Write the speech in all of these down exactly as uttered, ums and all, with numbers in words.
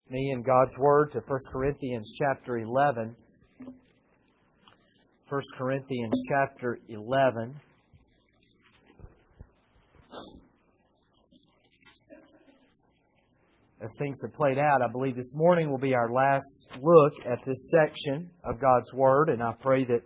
me in God's Word to First Corinthians chapter eleven. First Corinthians chapter eleven. As things have played out, I believe this morning will be our last look at this section of God's Word, and I pray that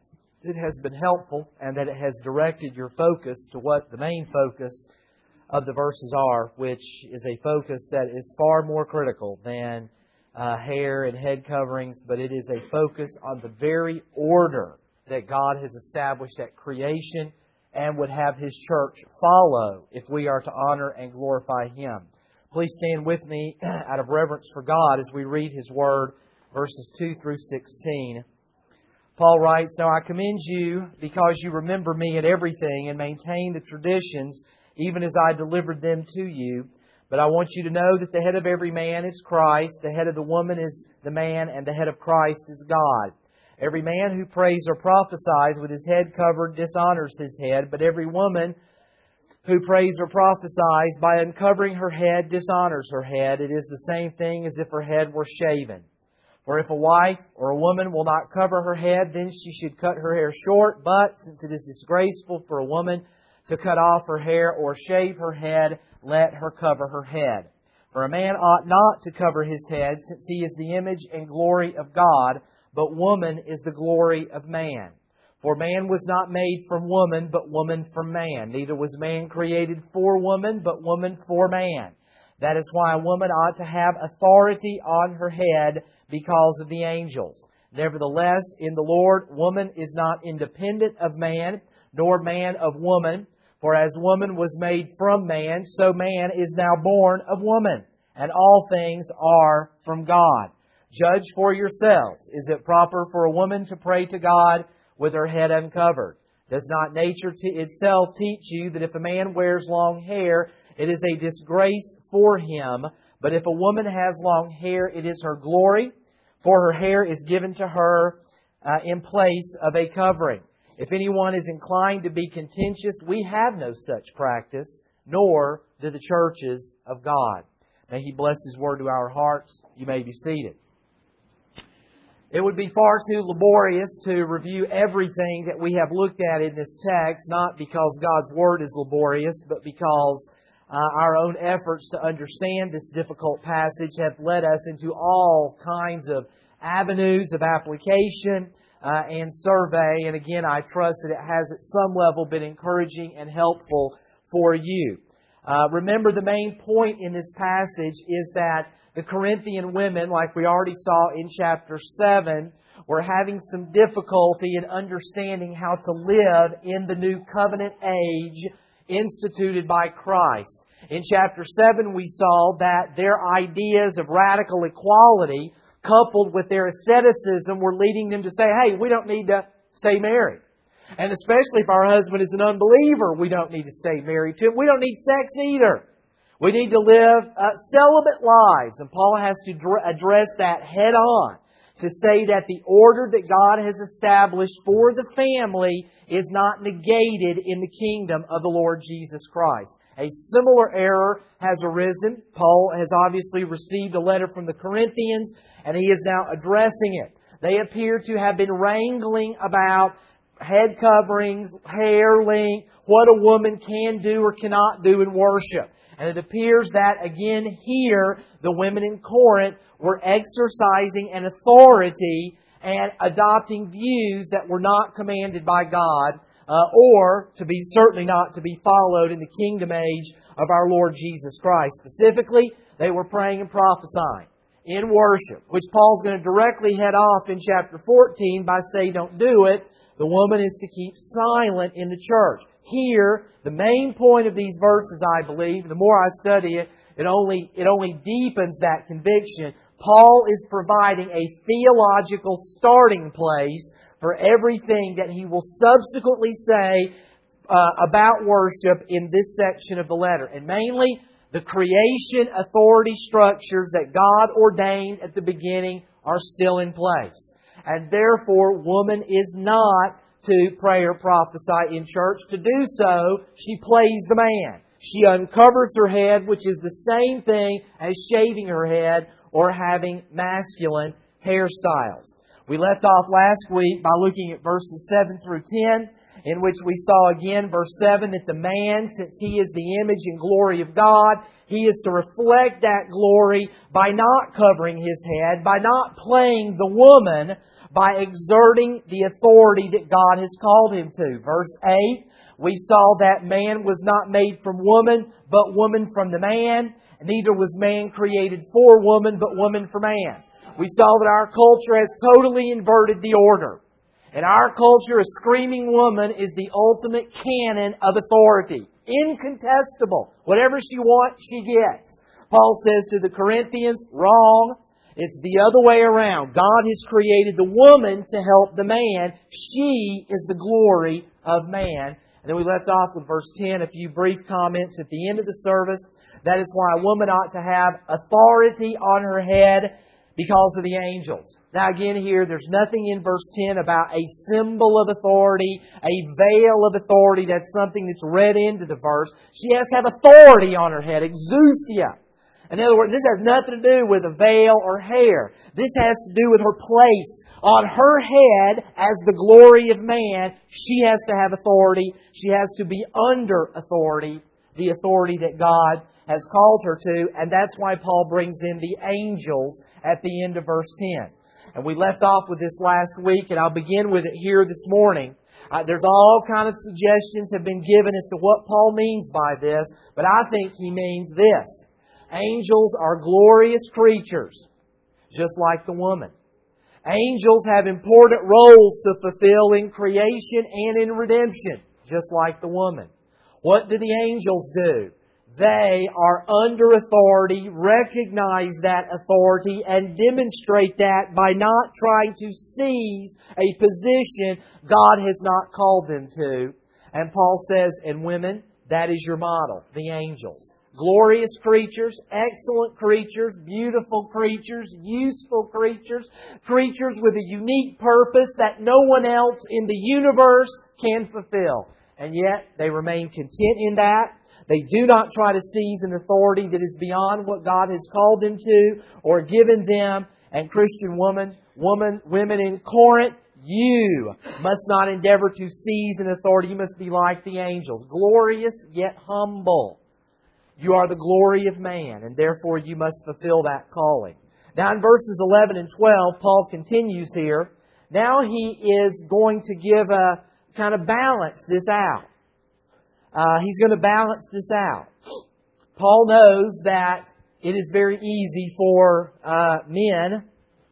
it has been helpful and that it has directed your focus to what the main focus of the verses are, which is a focus that is far more critical than uh, hair and head coverings, but it is a focus on the very order that God has established at creation and would have His church follow if we are to honor and glorify Him. Please stand with me out of reverence for God as we read His Word, verses two through sixteen. Paul writes, "Now I commend you because you remember me in everything and maintain the traditions even as I delivered them to you. But I want you to know that the head of every man is Christ, the head of the woman is the man, and the head of Christ is God. Every man who prays or prophesies with his head covered dishonors his head, but every woman who prays or prophesies by uncovering her head dishonors her head. It is the same thing as if her head were shaven. For if a wife or a woman will not cover her head, then she should cut her hair short. But since it is disgraceful for a woman to cut off her hair or shave her head, let her cover her head. For a man ought not to cover his head, since he is the image and glory of God, but woman is the glory of man. For man was not made from woman, but woman from man. Neither was man created for woman, but woman for man. That is why a woman ought to have authority on her head because of the angels. Nevertheless, in the Lord, woman is not independent of man, nor man of woman. For as woman was made from man, so man is now born of woman. And all things are from God. Judge for yourselves. Is it proper for a woman to pray to God with her head uncovered? Does not nature t- itself teach you that if a man wears long hair, it is a disgrace for him? But if a woman has long hair, it is her glory, for her hair is given to her uh, in place of a covering. If anyone is inclined to be contentious, we have no such practice, nor do the churches of God." May He bless His Word to our hearts. You may be seated. It would be far too laborious to review everything that we have looked at in this text, not because God's Word is laborious, but because uh, our own efforts to understand this difficult passage have led us into all kinds of avenues of application uh, and survey. And again, I trust that it has at some level been encouraging and helpful for you. Uh, remember, the main point in this passage is that the Corinthian women, like we already saw in chapter seven, were having some difficulty in understanding how to live in the new covenant age instituted by Christ. In chapter seven, we saw that their ideas of radical equality, coupled with their asceticism, were leading them to say, hey, we don't need to stay married. And especially if our husband is an unbeliever, we don't need to stay married to him. We don't need sex either. We need to live uh, celibate lives. And Paul has to dr- address that head on to say that the order that God has established for the family is not negated in the kingdom of the Lord Jesus Christ. A similar error has arisen. Paul has obviously received a letter from the Corinthians, and he is now addressing it. They appear to have been wrangling about head coverings, hair length, what a woman can do or cannot do in worship. And it appears that, again, here, the women in Corinth were exercising an authority and adopting views that were not commanded by God, uh, or to be certainly not to be followed in the kingdom age of our Lord Jesus Christ. Specifically, they were praying and prophesying in worship, which Paul's going to directly head off in chapter fourteen by saying, don't do it. The woman is to keep silent in the church. Here, the main point of these verses, I believe, the more I study it, it only, it only deepens that conviction. Paul is providing a theological starting place for everything that he will subsequently say uh, about worship in this section of the letter. And mainly, the creation authority structures that God ordained at the beginning are still in place. And therefore, woman is not to pray or prophesy in church. To do so, she plays the man. She uncovers her head, which is the same thing as shaving her head, or having masculine hairstyles. We left off last week by looking at verses seven through ten, in which we saw again, verse seven, that the man, since he is the image and glory of God, he is to reflect that glory by not covering his head, by not playing the woman, by exerting the authority that God has called him to. Verse eight, we saw that man was not made from woman, but woman from the man. Neither was man created for woman, but woman for man. We saw that our culture has totally inverted the order. In our culture, a screaming woman is the ultimate canon of authority. Incontestable. Whatever she wants, she gets. Paul says to the Corinthians, wrong. It's the other way around. God has created the woman to help the man. She is the glory of man. And then we left off with verse ten, a few brief comments at the end of the service. That is why a woman ought to have authority on her head because of the angels. Now again here, there's nothing in verse ten about a symbol of authority, a veil of authority. That's something that's read into the verse. She has to have authority on her head, exousia. In other words, this has nothing to do with a veil or hair. This has to do with her place. On her head, as the glory of man, she has to have authority. She has to be under authority, the authority that God has called her to. And that's why Paul brings in the angels at the end of verse ten. And we left off with this last week, and I'll begin with it here this morning. Uh, there's all kind of suggestions have been given as to what Paul means by this, but I think he means this. Angels are glorious creatures, just like the woman. Angels have important roles to fulfill in creation and in redemption, just like the woman. What do the angels do? They are under authority, recognize that authority, and demonstrate that by not trying to seize a position God has not called them to. And Paul says, and women, that is your model, the angels. Glorious creatures, excellent creatures, beautiful creatures, useful creatures, creatures with a unique purpose that no one else in the universe can fulfill. And yet, they remain content in that. They do not try to seize an authority that is beyond what God has called them to or given them. And Christian woman, woman, women in Corinth, you must not endeavor to seize an authority. You must be like the angels, glorious yet humble. You are the glory of man, and therefore you must fulfill that calling. Now in verses eleven and twelve, Paul continues here. Now he is going to give a kind of balance this out. Uh, he's going to balance this out. Paul knows that it is very easy for uh, men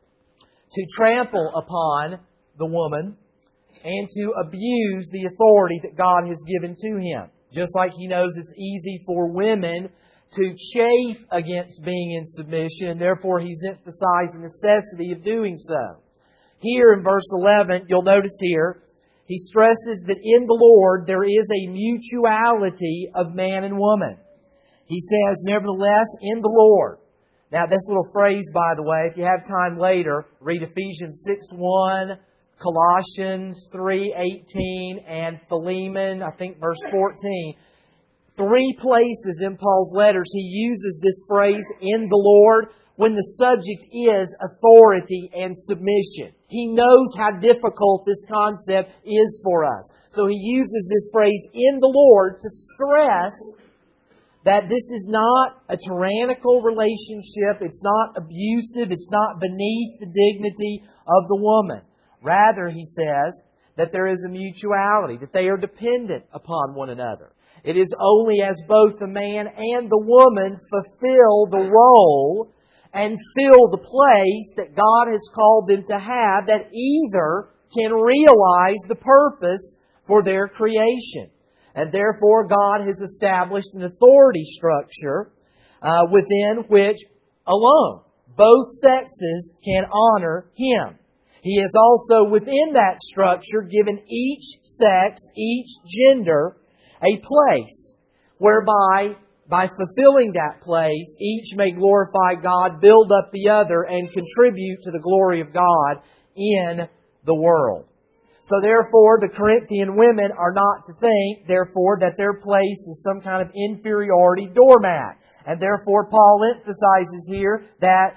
to trample upon the woman and to abuse the authority that God has given to him. Just like he knows it's easy for women to chafe against being in submission, and therefore he's emphasized the necessity of doing so. Here in verse eleven, you'll notice here, he stresses that in the Lord there is a mutuality of man and woman. He says, nevertheless, in the Lord. Now this little phrase, by the way, if you have time later, read Ephesians six one, Colossians three eighteen, and Philemon, I think verse fourteen. Three places in Paul's letters he uses this phrase, in the Lord, when the subject is authority and submission. He knows how difficult this concept is for us. So he uses this phrase, in the Lord, to stress that this is not a tyrannical relationship. It's not abusive. It's not beneath the dignity of the woman. Rather, he says, that there is a mutuality, that they are dependent upon one another. It is only as both the man and the woman fulfill the role and fill the place that God has called them to have that either can realize the purpose for their creation. And therefore, God has established an authority structure uh, within which alone both sexes can honor Him. He has also, within that structure, given each sex, each gender, a place whereby, by fulfilling that place, each may glorify God, build up the other, and contribute to the glory of God in the world. So therefore, the Corinthian women are not to think, therefore, that their place is some kind of inferiority doormat. And therefore, Paul emphasizes here that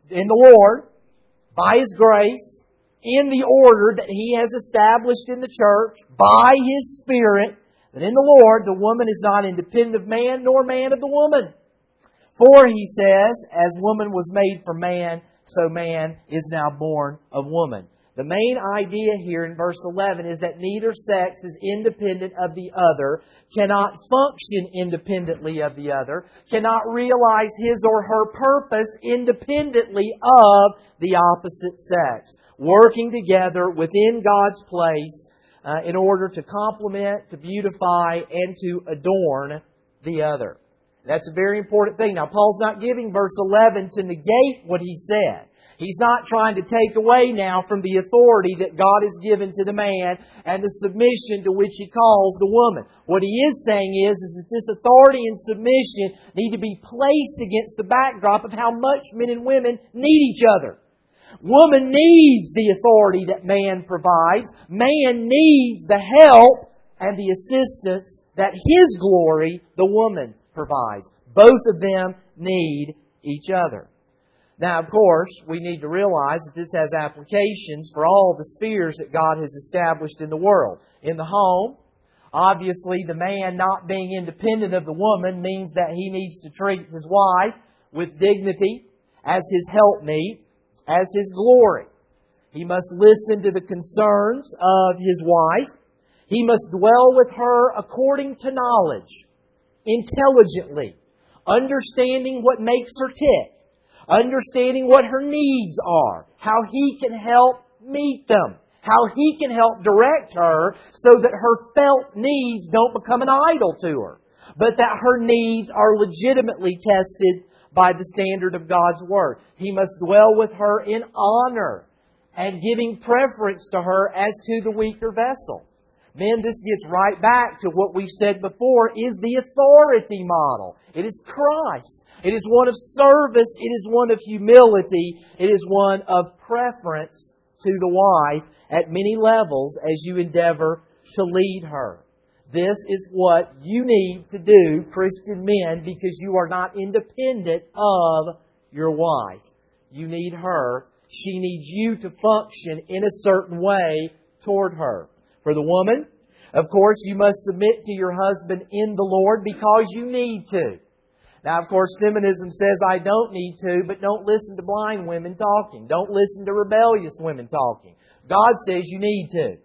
in the Lord, by His grace, in the order that He has established in the church, by His Spirit, that in the Lord the woman is not independent of man, nor man of the woman. For, He says, as woman was made for man, so man is now born of woman. The main idea here in verse eleven is that neither sex is independent of the other, cannot function independently of the other, cannot realize his or her purpose independently of the opposite sex, working together within God's place uh, in order to complement, to beautify, and to adorn the other. That's a very important thing. Now, Paul's not giving verse eleven to negate what he said. He's not trying to take away now from the authority that God has given to the man and the submission to which He calls the woman. What he is saying is, is that this authority and submission need to be placed against the backdrop of how much men and women need each other. Woman needs the authority that man provides. Man needs the help and the assistance that His glory, the woman, provides. Both of them need each other. Now, of course, we need to realize that this has applications for all the spheres that God has established in the world. In the home, obviously the man not being independent of the woman means that he needs to treat his wife with dignity, as his helpmeet, as his glory. He must listen to the concerns of his wife. He must dwell with her according to knowledge, intelligently, understanding what makes her tick, understanding what her needs are, how he can help meet them, how he can help direct her so that her felt needs don't become an idol to her, but that her needs are legitimately tested by the standard of God's Word. He must dwell with her in honor and giving preference to her as to the weaker vessel. Men, this gets right back to what we've said before is the authority model. It is Christ. It is one of service. It is one of humility. It is one of preference to the wife at many levels as you endeavor to lead her. This is what you need to do, Christian men, because you are not independent of your wife. You need her. She needs you to function in a certain way toward her. For the woman, of course, you must submit to your husband in the Lord because you need to. Now, of course, feminism says I don't need to, but don't listen to blind women talking. Don't listen to rebellious women talking. God says you need to.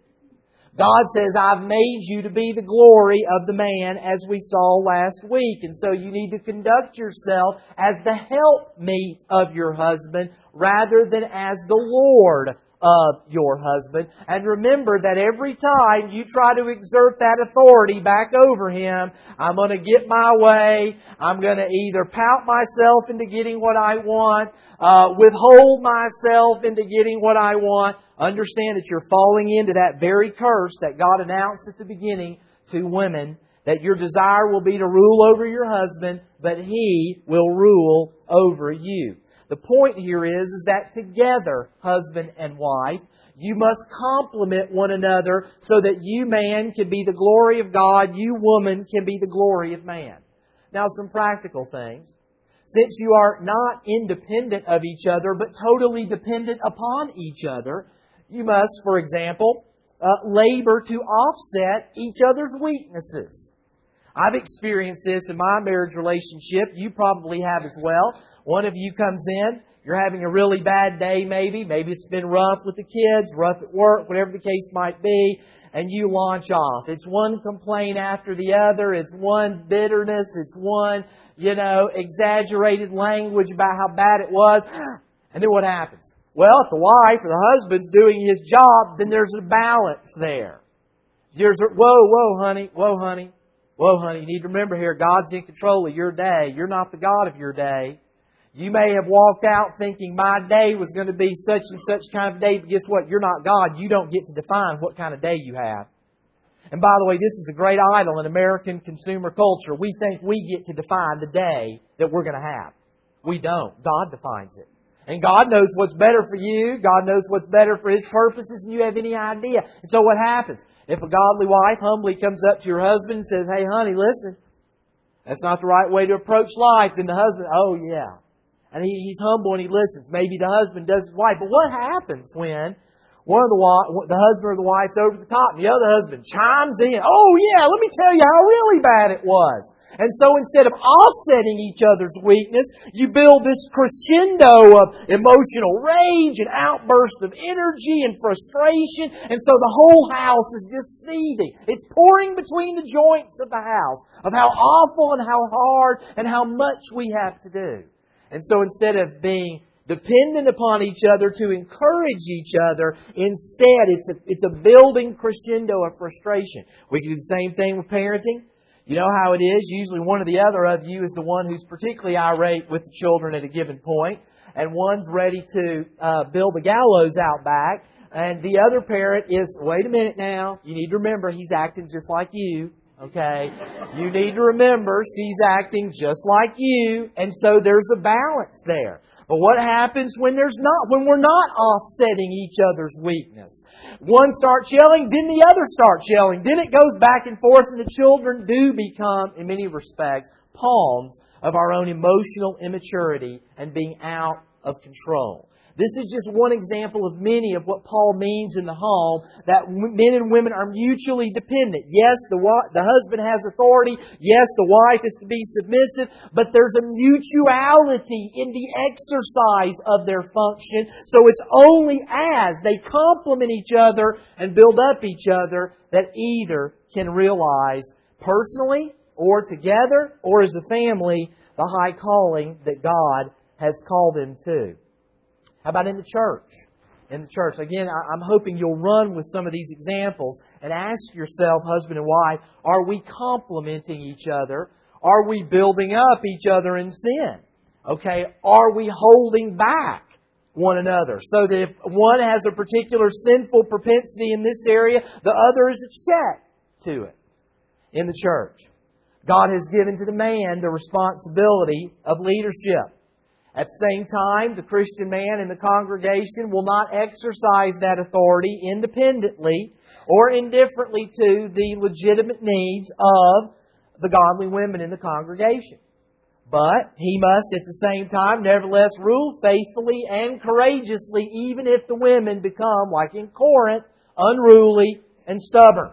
God says, I've made you to be the glory of the man, as we saw last week. And so you need to conduct yourself as the helpmeet of your husband rather than as the Lord of your husband. And remember that every time you try to exert that authority back over him, I'm going to get my way. I'm going to either pout myself into getting what I want, uh, withhold myself into getting what I want. Understand that you're falling into that very curse that God announced at the beginning to women, that your desire will be to rule over your husband, but he will rule over you. The point here is, is that together, husband and wife, you must complement one another so that you, man, can be the glory of God, you, woman, can be the glory of man. Now, some practical things. Since you are not independent of each other, but totally dependent upon each other, you must, for example, uh, labor to offset each other's weaknesses. I've experienced this in my marriage relationship. You probably have as well. One of you comes in, you're having a really bad day maybe. Maybe it's been rough with the kids, rough at work, whatever the case might be, and you launch off. It's one complaint after the other. It's one bitterness. It's one, you know, exaggerated language about how bad it was. And then what happens? Well, if the wife or the husband's doing his job, then there's a balance there. There's a, whoa, whoa, honey, whoa, honey, whoa, honey. You need to remember here, God's in control of your day. You're not the God of your day. You may have walked out thinking my day was going to be such and such kind of day, but guess what? You're not God. You don't get to define what kind of day you have. And by the way, this is a great idol in American consumer culture. We think we get to define the day that we're going to have. We don't. God defines it. And God knows what's better for you. God knows what's better for His purposes, and you have any idea. And so what happens? If a godly wife humbly comes up to your husband and says, hey, honey, listen, that's not the right way to approach life, then the husband, oh, yeah. And he, he's humble and he listens. Maybe the husband does his wife. But what happens when one of the the husband or the wife's over the top and the other husband chimes in? Oh yeah, let me tell you how really bad it was. And so instead of offsetting each other's weakness, you build this crescendo of emotional rage and outburst of energy and frustration. And so the whole house is just seething. It's pouring between the joints of the house of how awful and how hard and how much we have to do. And so instead of being dependent upon each other to encourage each other, instead it's a, it's a building crescendo of frustration. We can do the same thing with parenting. You know how it is. Usually one or the other of you is the one who's particularly irate with the children at a given point, and one's ready to uh, build the gallows out back, and the other parent is, wait a minute now, you need to remember he's acting just like you. Okay? You need to remember she's acting just like you, and so there's a balance there. But what happens when there's not, when we're not offsetting each other's weakness? One starts yelling, then the other starts yelling. Then it goes back and forth, and the children do become, in many respects, pawns of our own emotional immaturity and being out of control. This is just one example of many of what Paul means in the home, that men and women are mutually dependent. Yes, the the husband has authority. Yes, the wife is to be submissive. But there's a mutuality in the exercise of their function. So it's only as they complement each other and build up each other that either can realize personally or together or as a family the high calling that God has called them to. How about in the church? In the church. Again, I'm hoping you'll run with some of these examples and ask yourself, husband and wife, are we complementing each other? Are we building up each other in sin? Okay, are we holding back one another so that if one has a particular sinful propensity in this area, the other is a check to it in the church? God has given to the man the responsibility of leadership. At the same time, the Christian man in the congregation will not exercise that authority independently or indifferently to the legitimate needs of the godly women in the congregation. But he must, at the same time, nevertheless rule faithfully and courageously, even if the women become, like in Corinth, unruly and stubborn.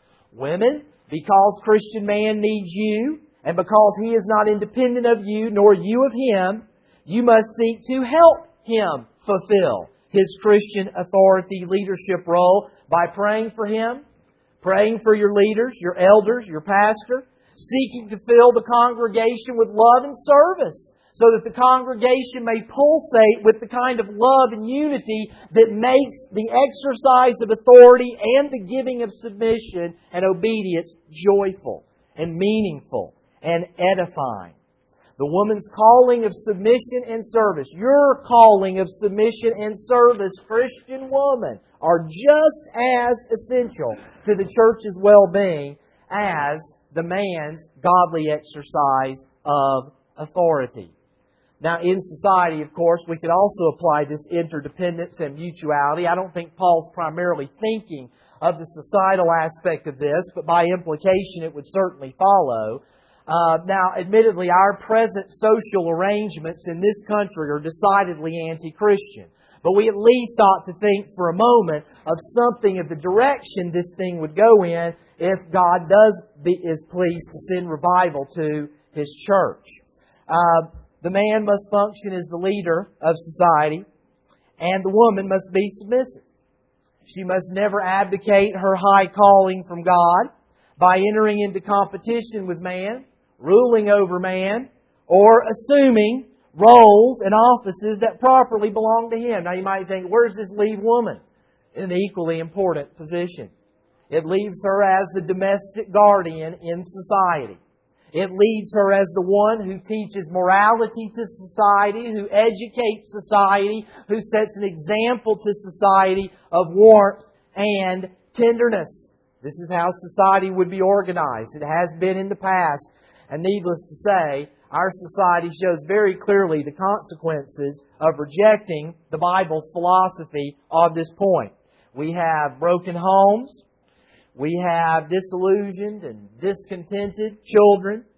Women, because Christian man needs you, and because he is not independent of you, nor you of him, you must seek to help him fulfill his Christian authority leadership role by praying for him, praying for your leaders, your elders, your pastor, seeking to fill the congregation with love and service so that the congregation may pulsate with the kind of love and unity that makes the exercise of authority and the giving of submission and obedience joyful and meaningful and edifying. The woman's calling of submission and service, your calling of submission and service, Christian woman, are just as essential to the church's well-being as the man's godly exercise of authority. Now, in society, of course, we could also apply this interdependence and mutuality. I don't think Paul's primarily thinking of the societal aspect of this, but by implication it would certainly follow. Uh, now, admittedly, our present social arrangements in this country are decidedly anti-Christian. But we at least ought to think for a moment of something of the direction this thing would go in if God does be, is pleased to send revival to His church. Uh, the man must function as the leader of society, and the woman must be submissive. She must never abdicate her high calling from God by entering into competition with man, ruling over man, or assuming roles and offices that properly belong to him. Now you might think, where does this leave woman? In an equally important position. It leaves her as the domestic guardian in society. It leaves her as the one who teaches morality to society, who educates society, who sets an example to society of warmth and tenderness. This is how society would be organized. It has been in the past. And needless to say, our society shows very clearly the consequences of rejecting the Bible's philosophy on this point. We have broken homes. We have disillusioned and discontented children.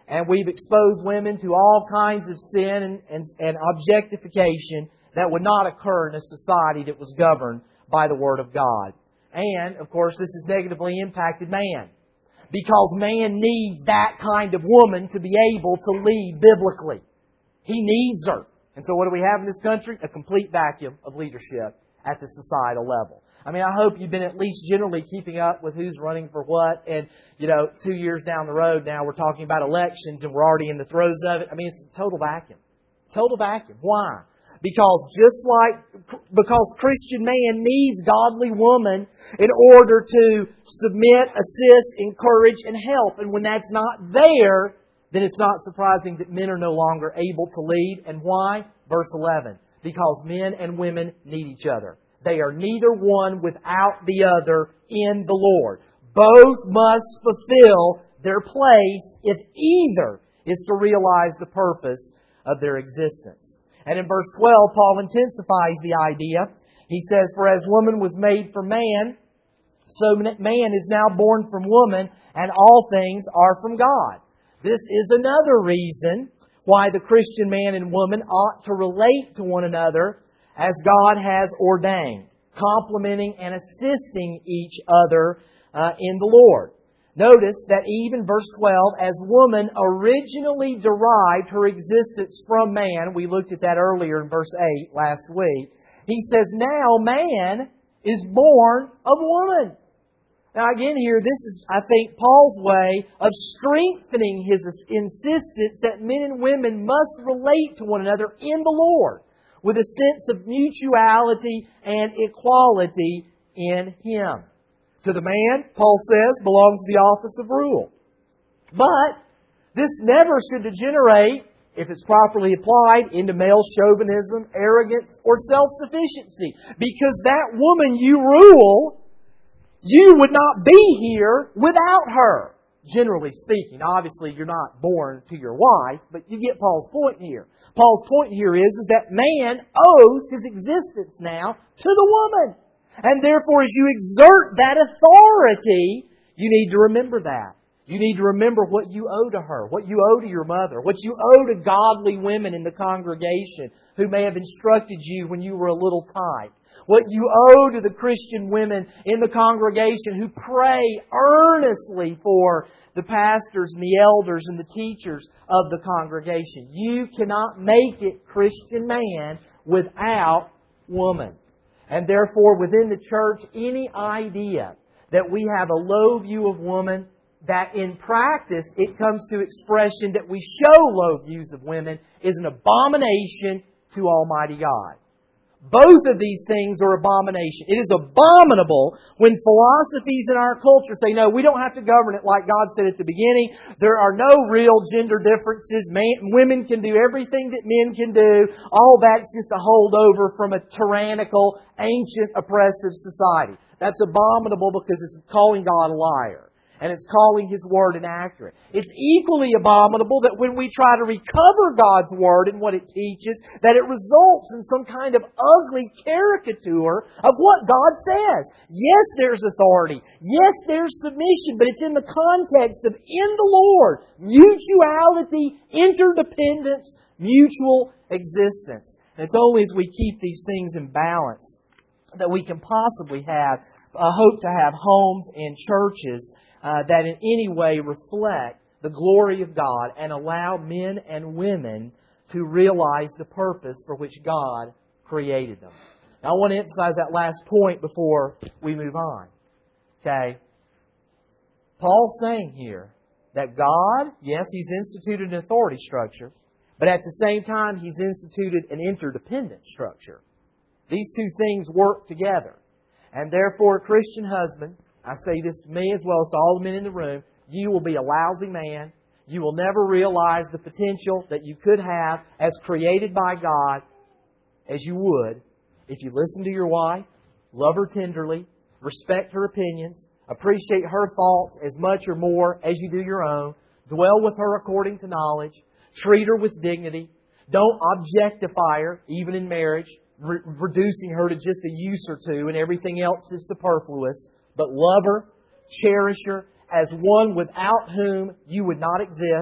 And we've exposed women to all kinds of sin and, and, and objectification that would not occur in a society that was governed by the Word of God. And, of course, this has negatively impacted man. Because man needs that kind of woman to be able to lead biblically. He needs her. And so what do we have in this country? A complete vacuum of leadership at the societal level. I mean, I hope you've been at least generally keeping up with who's running for what. And, you know, two years down the road now we're talking about elections and we're already in the throes of it. I mean, it's a total vacuum. Total vacuum. Why? Because just like, because Christian man needs godly woman in order to submit, assist, encourage, and help. And when that's not there, then it's not surprising that men are no longer able to lead. And why? Verse eleven. Because men and women need each other. They are neither one without the other in the Lord. Both must fulfill their place if either is to realize the purpose of their existence. And in verse twelve, Paul intensifies the idea. He says, "For as woman was made for man, so man is now born from woman, and all things are from God." This is another reason why the Christian man and woman ought to relate to one another as God has ordained, complementing and assisting each other uh, in the Lord. Notice that even verse twelve, as woman originally derived her existence from man, we looked at that earlier in verse eight last week, he says now man is born of woman. Now again here, this is, I think, Paul's way of strengthening his insistence that men and women must relate to one another in the Lord with a sense of mutuality and equality in Him. To the man, Paul says, belongs the office of rule. But this never should degenerate, if it's properly applied, into male chauvinism, arrogance, or self-sufficiency. Because that woman you rule, you would not be here without her. Generally speaking. Obviously, you're not born to your wife, but you get Paul's point here. Paul's point here is, is that man owes his existence now to the woman. And therefore, as you exert that authority, you need to remember that. You need to remember what you owe to her, what you owe to your mother, what you owe to godly women in the congregation who may have instructed you when you were a little tyke. What you owe to the Christian women in the congregation who pray earnestly for the pastors and the elders and the teachers of the congregation. You cannot make it, Christian man, without woman. And therefore, within the church, any idea that we have a low view of woman, that in practice it comes to expression that we show low views of women, is an abomination to Almighty God. Both of these things are abomination. It is abominable when philosophies in our culture say, no, we don't have to govern it like God said at the beginning. There are no real gender differences. Man, women can do everything that men can do. All that's just a holdover from a tyrannical, ancient, oppressive society. That's abominable because it's calling God a liar. And it's calling His Word inaccurate. It's equally abominable that when we try to recover God's Word and what it teaches, that it results in some kind of ugly caricature of what God says. Yes, there's authority. Yes, there's submission, but it's in the context of in the Lord. Mutuality, interdependence, mutual existence. And it's only as we keep these things in balance that we can possibly have, uh, hope to have homes and churches Uh, that in any way reflect the glory of God and allow men and women to realize the purpose for which God created them. Now, I want to emphasize that last point before we move on. Okay? Paul's saying here that God, yes, He's instituted an authority structure, but at the same time, He's instituted an interdependent structure. These two things work together. And therefore, a Christian husband, I say this to me as well as to all the men in the room, you will be a lousy man. You will never realize the potential that you could have as created by God as you would if you listen to your wife, love her tenderly, respect her opinions, appreciate her thoughts as much or more as you do your own, dwell with her according to knowledge, treat her with dignity, don't objectify her, even in marriage, re- reducing her to just a use or two and everything else is superfluous. But love her, cherish her as one without whom you would not exist.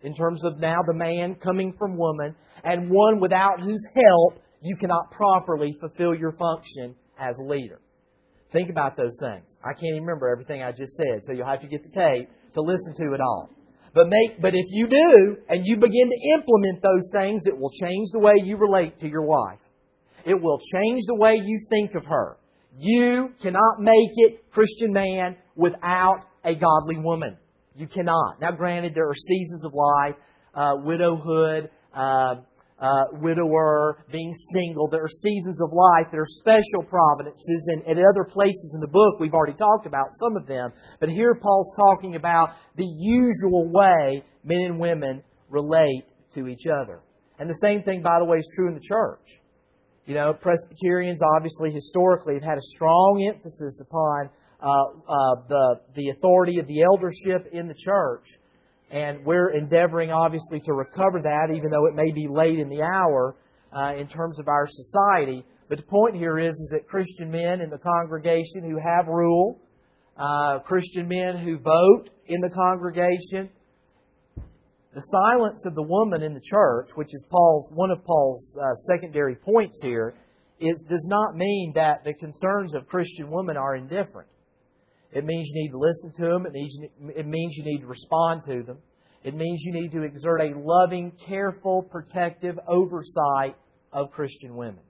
in terms of now the man coming from woman, and one without whose help you cannot properly fulfill your function as a leader. Think about those things. I can't even remember everything I just said, so you'll have to get the tape to listen to it all. But make, but if you do, and you begin to implement those things, it will change the way you relate to your wife. It will change the way you think of her. You cannot make it, Christian man, without a godly woman. You cannot. Now granted, there are seasons of life, uh, widowhood, uh, uh, widower, being single. There are seasons of life. There are special providences. And at other places in the book, we've already talked about some of them. But here Paul's talking about the usual way men and women relate to each other. And the same thing, by the way, is true in the church. You know, Presbyterians obviously historically have had a strong emphasis upon uh, uh, the the authority of the eldership in the church. And we're endeavoring, obviously, to recover that, even though it may be late in the hour uh, in terms of our society. But the point here is, is that Christian men in the congregation who have rule, uh, Christian men who vote in the congregation, the silence of the woman in the church, which is Paul's one of Paul's uh, secondary points here, is does not mean that the concerns of Christian women are indifferent. It means you need to listen to them. It, needs, it means you need to respond to them. It means you need to exert a loving, careful, protective oversight of Christian women.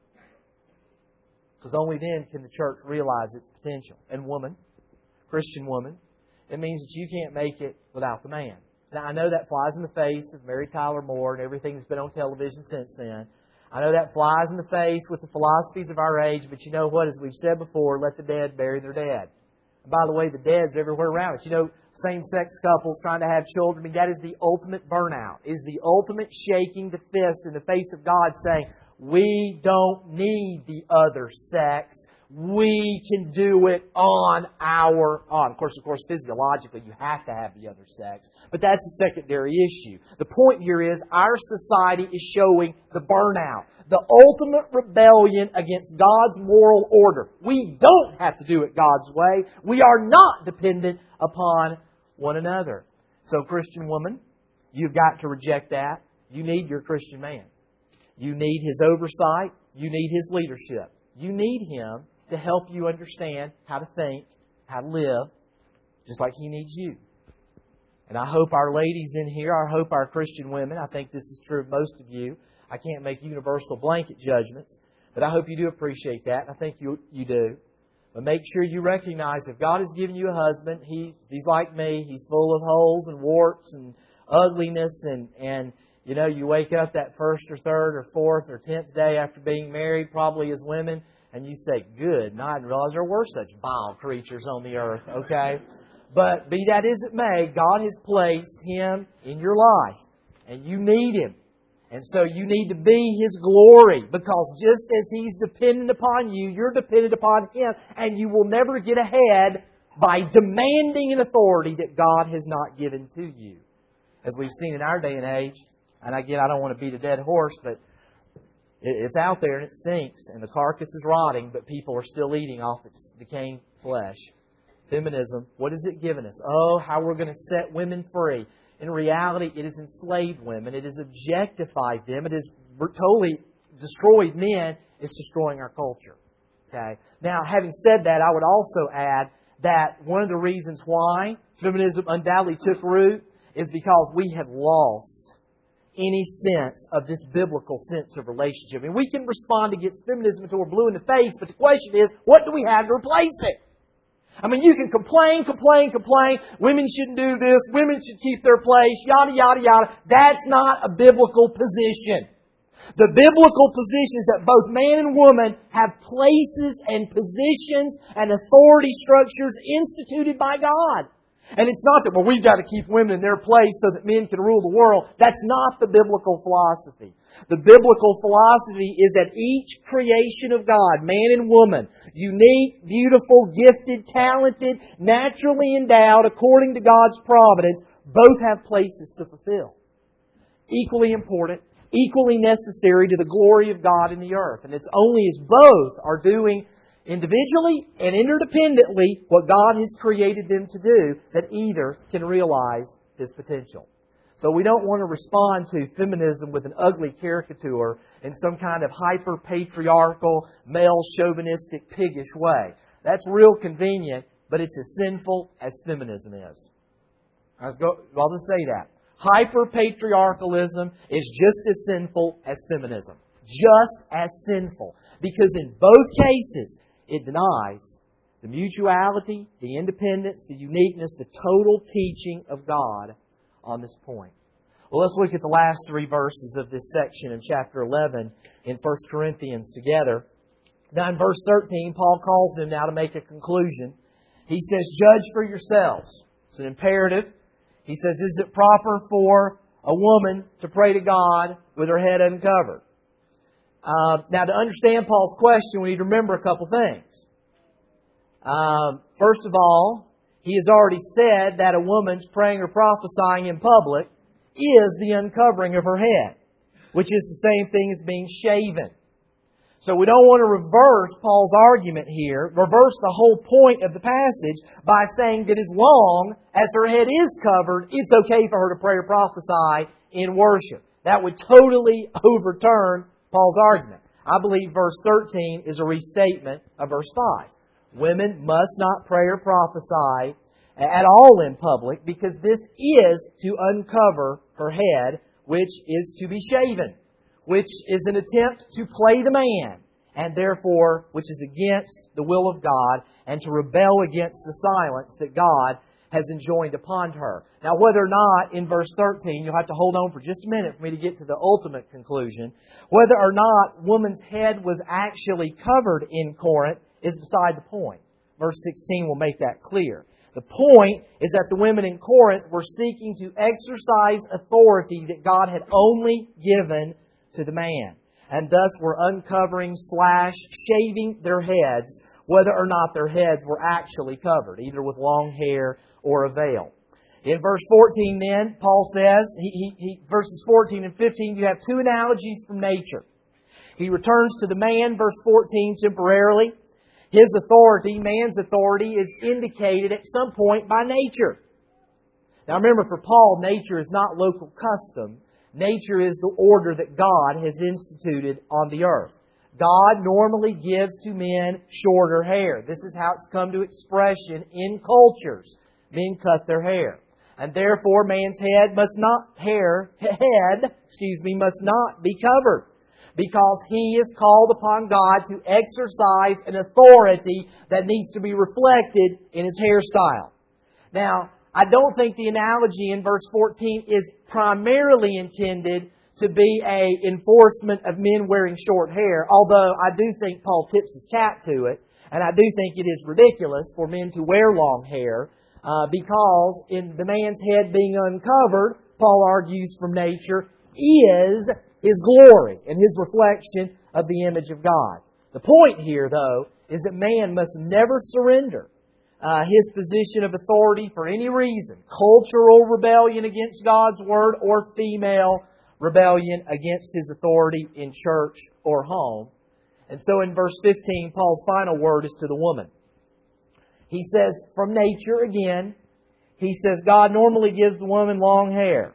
Because only then can the church realize its potential. And woman, Christian woman, it means that you can't make it without the man. Now, I know that flies in the face of Mary Tyler Moore and everything that's been on television since then. I know that flies in the face with the philosophies of our age, but you know what? As we've said before, let the dead bury their dead. And by the way, the dead's everywhere around us. You know, same-sex couples trying to have children, I mean, that is the ultimate burnout. It is the ultimate shaking the fist in the face of God saying, we don't need the other sex. We can do it on our own. Of course, of course, physiologically, you have to have the other sex. But that's a secondary issue. The point here is our society is showing the burnout, the ultimate rebellion against God's moral order. We don't have to do it God's way. We are not dependent upon one another. So, Christian woman, you've got to reject that. You need your Christian man. You need his oversight. You need his leadership. You need him to help you understand how to think, how to live, just like he needs you. And I hope our ladies in here, I hope our Christian women, I think this is true of most of you. I can't make universal blanket judgments, but I hope you do appreciate that. I think you you do. But make sure you recognize if God has given you a husband, he he's like me. He's full of holes and warts and ugliness. And, and you know, you wake up that first or third or fourth or tenth day after being married, probably as women, and you say, good, no, I didn't realize there were such vile creatures on the earth, okay? But be that as it may, God has placed him in your life, and you need him. And so you need to be his glory, because just as he's dependent upon you, you're dependent upon him, and you will never get ahead by demanding an authority that God has not given to you. As we've seen in our day and age, and again, I don't want to beat a dead horse, but it's out there and it stinks and the carcass is rotting, but people are still eating off its decaying flesh. Feminism, what has it given us? Oh, how we're going to set women free. In reality, it has enslaved women. It has objectified them. It has totally destroyed men. It's destroying our culture. Okay. Now, having said that, I would also add that one of the reasons why feminism undoubtedly took root is because we have lost any sense of this biblical sense of relationship. I mean, we can respond against feminism until we're blue in the face, but the question is, what do we have to replace it? I mean, you can complain, complain, complain. Women shouldn't do this. Women should keep their place, yada, yada, yada. That's not a biblical position. The biblical position is that both man and woman have places and positions and authority structures instituted by God. And it's not that, well, we've got to keep women in their place so that men can rule the world. That's not the biblical philosophy. The biblical philosophy is that each creation of God, man and woman, unique, beautiful, gifted, talented, naturally endowed, according to God's providence, both have places to fulfill. Equally important, equally necessary to the glory of God in the earth. And it's only as both are doing individually and interdependently what God has created them to do that either can realize His potential. So we don't want to respond to feminism with an ugly caricature in some kind of hyper-patriarchal, male-chauvinistic, piggish way. That's real convenient, but it's as sinful as feminism is. I'll just say that. Hyper-patriarchalism is just as sinful as feminism. Just as sinful. Because in both cases, it denies the mutuality, the independence, the uniqueness, the total teaching of God on this point. Well, let's look at the last three verses of this section in chapter eleven in First Corinthians together. Now in verse thirteen, Paul calls them now to make a conclusion. He says, judge for yourselves. It's an imperative. He says, is it proper for a woman to pray to God with her head uncovered? Uh, now to understand Paul's question, we need to remember a couple things. Um, first of all, he has already said that a woman's praying or prophesying in public is the uncovering of her head, which is the same thing as being shaven. So we don't want to reverse Paul's argument here, reverse the whole point of the passage by saying that as long as her head is covered, it's okay for her to pray or prophesy in worship. That would totally overturn Paul's argument. I believe verse thirteen is a restatement of verse five. Women must not pray or prophesy at all in public because this is to uncover her head, which is to be shaven, which is an attempt to play the man, and therefore which is against the will of God and to rebel against the silence that God has enjoined upon her. Now, whether or not in verse thirteen, you'll have to hold on for just a minute for me to get to the ultimate conclusion, whether or not woman's head was actually covered in Corinth is beside the point. Verse sixteen will make that clear. The point is that the women in Corinth were seeking to exercise authority that God had only given to the man, and thus were uncovering slash shaving their heads, whether or not their heads were actually covered, either with long hair or a veil. In verse fourteen then, Paul says, he, he, he, verses fourteen and fifteen, you have two analogies from nature. He returns to the man, verse fourteen, temporarily. His authority, man's authority, is indicated at some point by nature. Now remember, for Paul, nature is not local custom. Nature is the order that God has instituted on the earth. God normally gives to men shorter hair. This is how it's come to expression in cultures. Men cut their hair. And therefore, man's head must not, hair, head, excuse me, must not be covered. Because he is called upon God to exercise an authority that needs to be reflected in his hairstyle. Now, I don't think the analogy in verse fourteen is primarily intended to be an enforcement of men wearing short hair, although I do think Paul tips his cap to it, and I do think it is ridiculous for men to wear long hair, uh, because in the man's head being uncovered, Paul argues from nature, is His glory and His reflection of the image of God. The point here, though, is that man must never surrender uh, his position of authority for any reason. Cultural rebellion against God's Word or female rebellion against His authority in church or home. And so in verse fifteen, Paul's final word is to the woman. He says, from nature again, he says, God normally gives the woman long hair.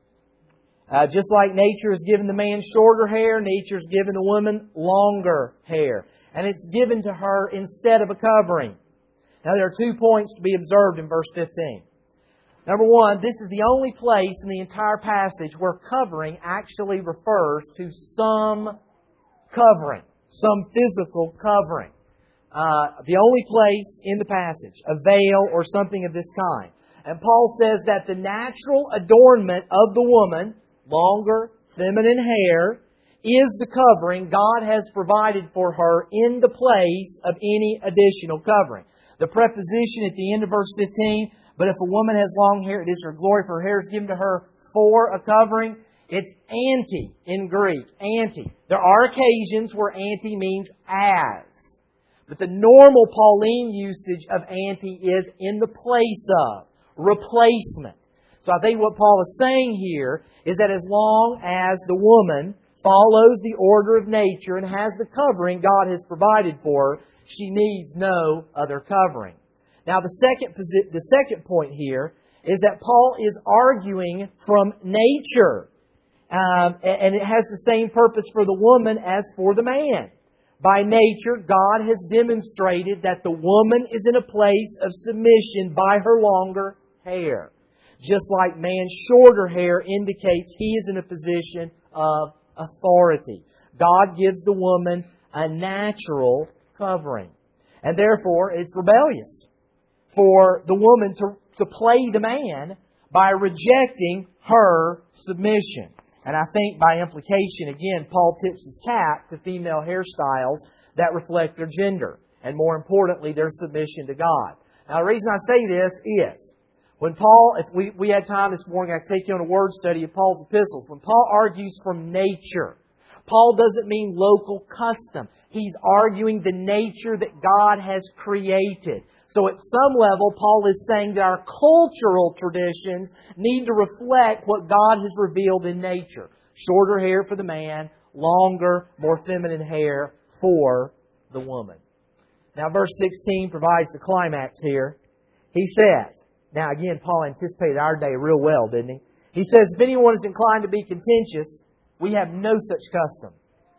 Uh, just like nature has given the man shorter hair, nature has given the woman longer hair. And it's given to her instead of a covering. Now there are two points to be observed in verse fifteen. Number one, this is the only place in the entire passage where covering actually refers to some covering, some physical covering. Uh, the only place in the passage, a veil or something of this kind. And Paul says that the natural adornment of the woman, longer, feminine hair, is the covering God has provided for her in the place of any additional covering. The preposition at the end of verse fifteen, but if a woman has long hair, it is her glory, for her hair is given to her for a covering. It's anti in Greek, anti. There are occasions where anti means as. But the normal Pauline usage of anti is in the place of, replacement. So I think what Paul is saying here is that as long as the woman follows the order of nature and has the covering God has provided for her, she needs no other covering. Now the second the second point here is that Paul is arguing from nature. Um, and it has the same purpose for the woman as for the man. By nature, God has demonstrated that the woman is in a place of submission by her longer hair. Just like man's shorter hair indicates he is in a position of authority. God gives the woman a natural covering. And therefore, it's rebellious for the woman to, to play the man by rejecting her submission. And I think by implication, again, Paul tips his cap to female hairstyles that reflect their gender. And more importantly, their submission to God. Now, the reason I say this is, when Paul, if we, we had time this morning, I could take you on a word study of Paul's epistles. When Paul argues from nature, Paul doesn't mean local custom. He's arguing the nature that God has created. So at some level, Paul is saying that our cultural traditions need to reflect what God has revealed in nature. Shorter hair for the man, longer, more feminine hair for the woman. Now verse sixteen provides the climax here. He says, now again, Paul anticipated our day real well, didn't he? He says, if anyone is inclined to be contentious, we have no such custom,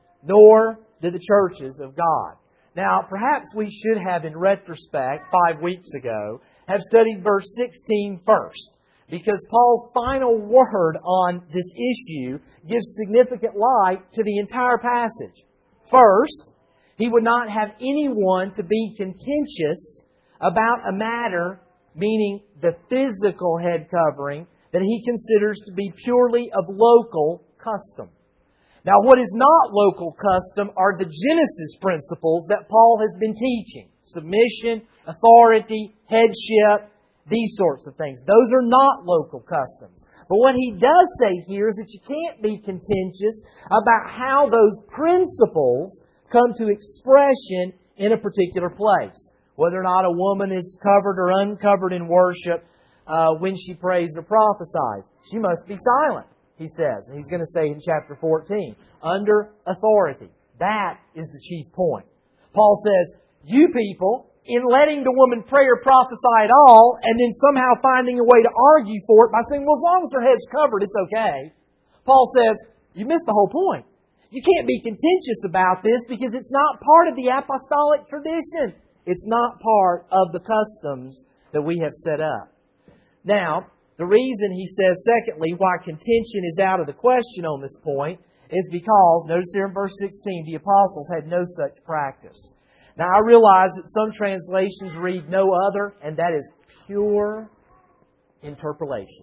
nor do the churches of God. Now, perhaps we should have, in retrospect, five weeks ago, have studied verse sixteen first, because Paul's final word on this issue gives significant light to the entire passage. First, he would not have anyone to be contentious about a matter, meaning the physical head covering, that he considers to be purely of local custom. Now, what is not local custom are the Genesis principles that Paul has been teaching. Submission, authority, headship, these sorts of things. Those are not local customs. But what he does say here is that you can't be contentious about how those principles come to expression in a particular place. Whether or not a woman is covered or uncovered in worship uh, when she prays or prophesies. She must be silent, he says. And he's going to say in chapter fourteen, under authority. That is the chief point. Paul says, you people, in letting the woman pray or prophesy at all, and then somehow finding a way to argue for it by saying, well, as long as her head's covered, it's okay. Paul says, you missed the whole point. You can't be contentious about this because it's not part of the apostolic tradition. It's not part of the customs that we have set up. Now, the reason he says, secondly, why contention is out of the question on this point is because, notice here in verse sixteen, the apostles had no such practice. Now, I realize that some translations read no other, and that is pure interpolation.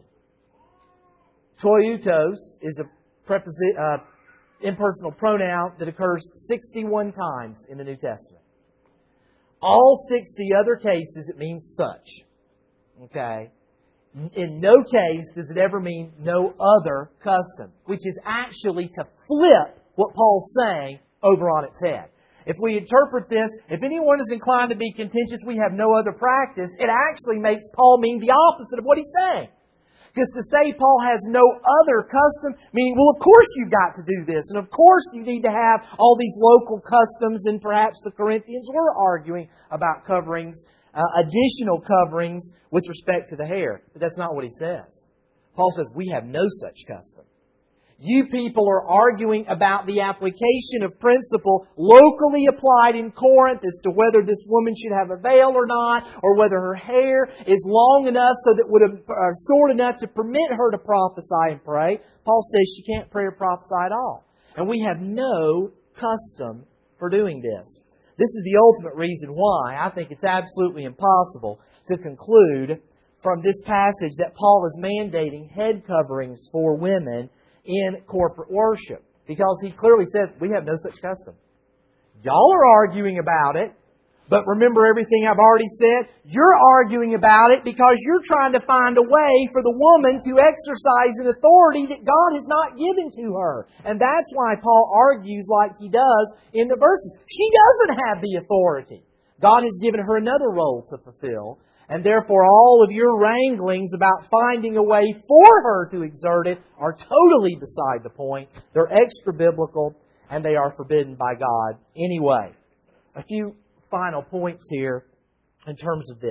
Toiutos is a preposi- uh, impersonal pronoun that occurs sixty-one times in the New Testament. All sixty other cases, it means such. Okay? In no case does it ever mean no other custom, which is actually to flip what Paul's saying over on its head. If we interpret this, if anyone is inclined to be contentious, we have no other practice, it actually makes Paul mean the opposite of what he's saying. Because to say Paul has no other custom, meaning, well, of course you've got to do this, and of course you need to have all these local customs, and perhaps the Corinthians were arguing about coverings, uh, additional coverings with respect to the hair. But that's not what he says. Paul says, we have no such custom. You people are arguing about the application of principle locally applied in Corinth as to whether this woman should have a veil or not, or whether her hair is long enough so that would have, uh, short enough to permit her to prophesy and pray. Paul says she can't pray or prophesy at all. And we have no custom for doing this. This is the ultimate reason why I think it's absolutely impossible to conclude from this passage that Paul is mandating head coverings for women in corporate worship. Because he clearly says, we have no such custom. Y'all are arguing about it, but remember everything I've already said? You're arguing about it because you're trying to find a way for the woman to exercise an authority that God has not given to her. And that's why Paul argues like he does in the verses. She doesn't have the authority. God has given her another role to fulfill. And therefore, all of your wranglings about finding a way for her to exert it are totally beside the point. They're extra-biblical, and they are forbidden by God anyway. A few final points here in terms of this.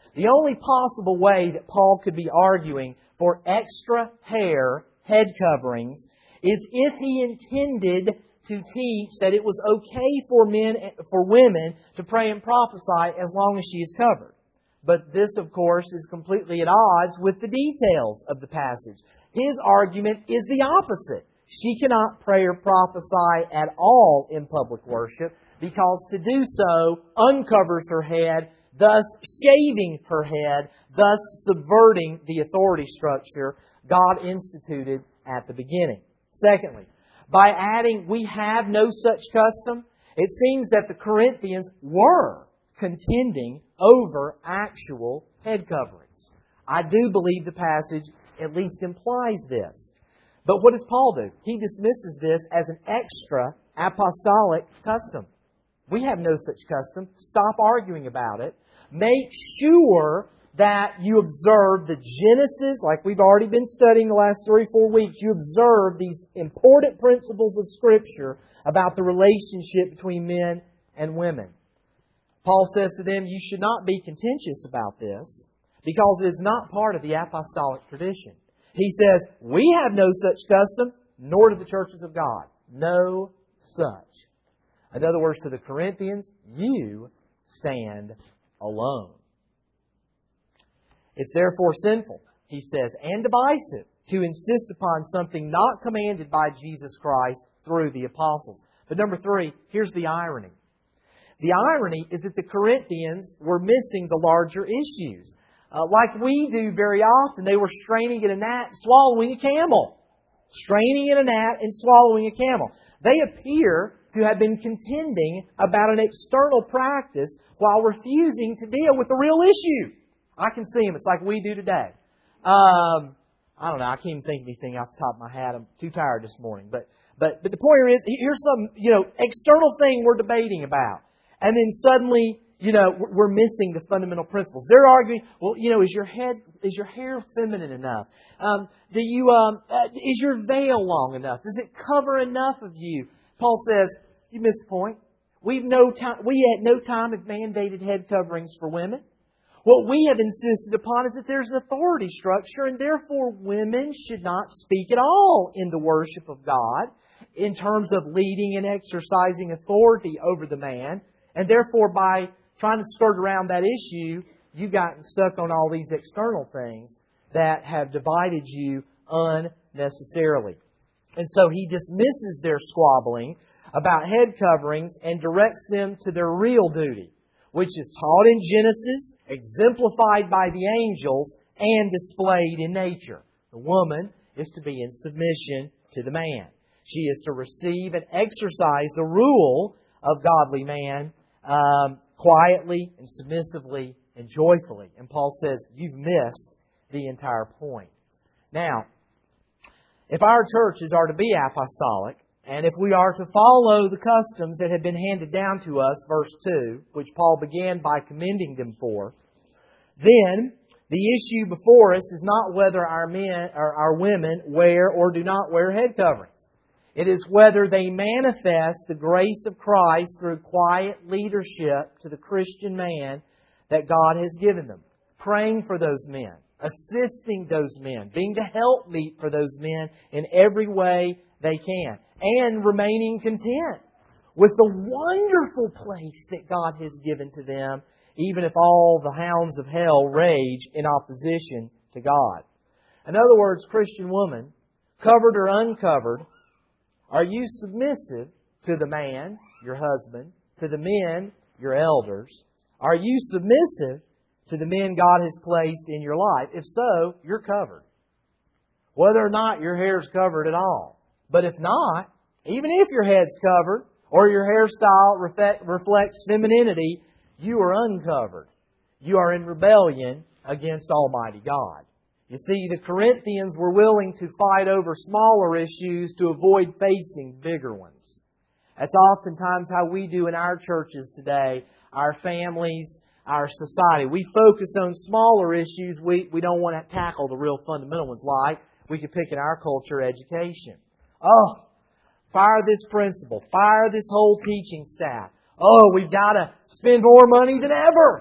The only possible way that Paul could be arguing for extra hair head coverings is if he intended to teach that it was okay for men, for women to pray and prophesy as long as she is covered. But this, of course, is completely at odds with the details of the passage. His argument is the opposite. She cannot pray or prophesy at all in public worship because to do so uncovers her head, thus shaving her head, thus subverting the authority structure God instituted at the beginning. Secondly, by adding, we have no such custom, it seems that the Corinthians were contending over actual head coverings. I do believe the passage at least implies this. But what does Paul do? He dismisses this as an extra apostolic custom. We have no such custom. Stop arguing about it. Make sure that you observe the Genesis, like we've already been studying the last three, four weeks. You observe these important principles of Scripture about the relationship between men and women. Paul says to them, you should not be contentious about this because it is not part of the apostolic tradition. He says, we have no such custom, nor do the churches of God. No such. In other words, to the Corinthians, you stand alone. It's therefore sinful, he says, and divisive to insist upon something not commanded by Jesus Christ through the apostles. But number three, here's the irony. The irony is that the Corinthians were missing the larger issues. Uh, like we do very often, they were straining at a gnat and swallowing a camel. Straining at a gnat and swallowing a camel. They appear to have been contending about an external practice while refusing to deal with the real issue. I can see them. It's like we do today. Um, I don't know. I can't even think of anything off the top of my head. I'm too tired this morning. But but but the point is, here's some you know external thing we're debating about, and then suddenly you know we're missing the fundamental principles. They're arguing, well, you know, is your head is your hair feminine enough? Um, do you um, uh, is your veil long enough? Does it cover enough of you? Paul says, you missed the point. We've no time. We at no time have mandated head coverings for women. What we have insisted upon is that there's an authority structure, and therefore women should not speak at all in the worship of God in terms of leading and exercising authority over the man. And therefore, by trying to skirt around that issue, you've gotten stuck on all these external things that have divided you unnecessarily. And so he dismisses their squabbling about head coverings and directs them to their real duty, which is taught in Genesis, exemplified by the angels, and displayed in nature. The woman is to be in submission to the man. She is to receive and exercise the rule of godly man um, quietly and submissively and joyfully. And Paul says, you've missed the entire point. Now, if our churches are to be apostolic, and if we are to follow the customs that have been handed down to us, verse two, which Paul began by commending them for, then the issue before us is not whether our men or our women wear or do not wear head coverings. It is whether they manifest the grace of Christ through quiet leadership to the Christian man that God has given them. Praying for those men, assisting those men, being the helpmeet for those men in every way they can, and remaining content with the wonderful place that God has given to them, even if all the hounds of hell rage in opposition to God. In other words, Christian woman, covered or uncovered, are you submissive to the man, your husband, to the men, your elders? Are you submissive to the men God has placed in your life? If so, you're covered. Whether or not your hair is covered at all. But if not, even if your head's covered or your hairstyle reflects femininity, you are uncovered. You are in rebellion against Almighty God. You see, the Corinthians were willing to fight over smaller issues to avoid facing bigger ones. That's oftentimes how we do in our churches today, our families, our society. We focus on smaller issues. We, we don't want to tackle the real fundamental ones, like we could pick in our culture education. Oh, fire this principal. Fire this whole teaching staff. Oh, we've got to spend more money than ever.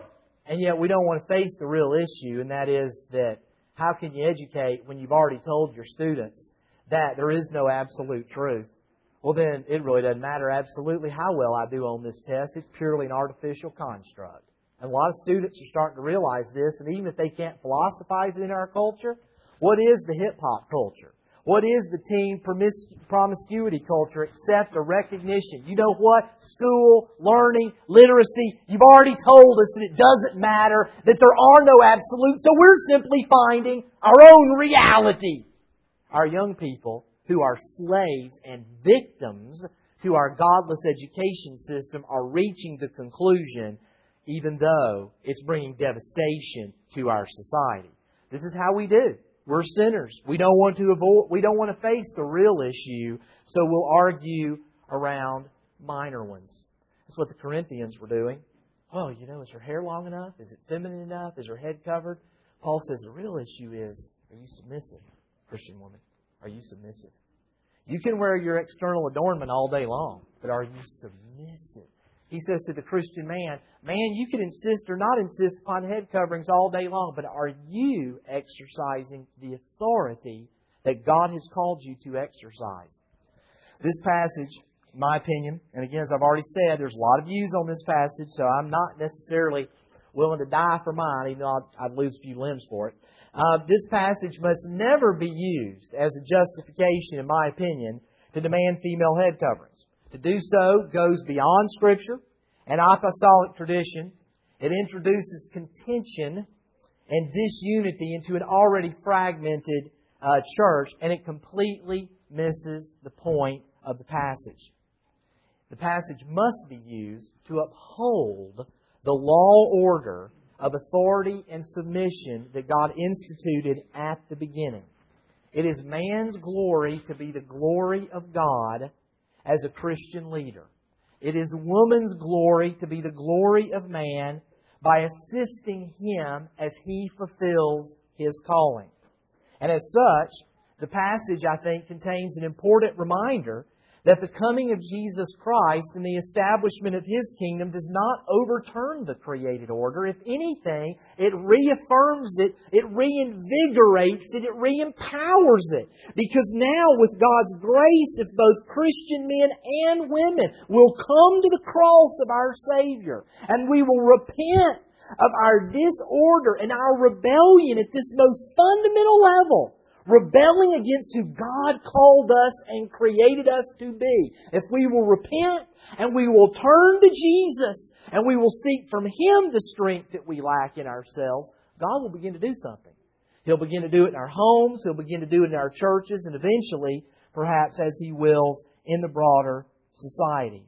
And yet we don't want to face the real issue, and that is that how can you educate when you've already told your students that there is no absolute truth? Well, then it really doesn't matter absolutely how well I do on this test. It's purely an artificial construct. And a lot of students are starting to realize this, and even if they can't philosophize it in our culture, what is the hip-hop culture? What is the teen promis- promiscuity culture except a recognition? You know what? School, learning, literacy, you've already told us that it doesn't matter, that there are no absolutes, so we're simply finding our own reality. Our young people, who are slaves and victims to our godless education system, are reaching the conclusion, even though it's bringing devastation to our society. This is how we do. We're sinners. We don't want to avoid, we don't want to face the real issue, so we'll argue around minor ones. That's what the Corinthians were doing. Oh, you know, is her hair long enough? Is it feminine enough? Is her head covered? Paul says the real issue is, are you submissive, Christian woman? Are you submissive? You can wear your external adornment all day long, but are you submissive? He says to the Christian man, man, you can insist or not insist upon head coverings all day long, but are you exercising the authority that God has called you to exercise? This passage, in my opinion, and again, as I've already said, there's a lot of views on this passage, so I'm not necessarily willing to die for mine, even though I'd, I'd lose a few limbs for it. Uh, this passage must never be used as a justification, in my opinion, to demand female head coverings. To do so goes beyond Scripture and apostolic tradition. It introduces contention and disunity into an already fragmented uh, church, and it completely misses the point of the passage. The passage must be used to uphold the law order of authority and submission that God instituted at the beginning. It is man's glory to be the glory of God as a Christian leader. It is woman's glory to be the glory of man by assisting him as he fulfills his calling. And as such, the passage, I think, contains an important reminder that the coming of Jesus Christ and the establishment of His kingdom does not overturn the created order. If anything, it reaffirms it, it reinvigorates it, it reempowers it. Because now, with God's grace, if both Christian men and women will come to the cross of our Savior, and we will repent of our disorder and our rebellion at this most fundamental level, rebelling against who God called us and created us to be. If we will repent and we will turn to Jesus and we will seek from Him the strength that we lack in ourselves, God will begin to do something. He'll begin to do it in our homes, He'll begin to do it in our churches, and eventually, perhaps as He wills, in the broader society.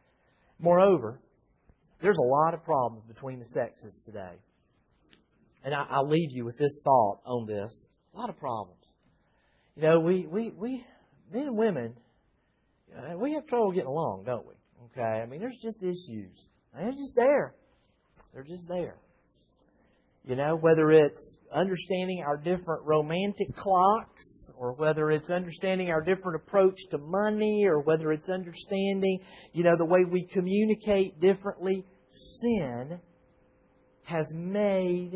Moreover, there's a lot of problems between the sexes today. And I, I'll leave you with this thought on this. A lot of problems. You know, we, we, we men and women, uh, we have trouble getting along, don't we? Okay? I mean, there's just issues. They're just there. They're just there. You know, whether it's understanding our different romantic clocks, or whether it's understanding our different approach to money, or whether it's understanding, you know, the way we communicate differently, sin has made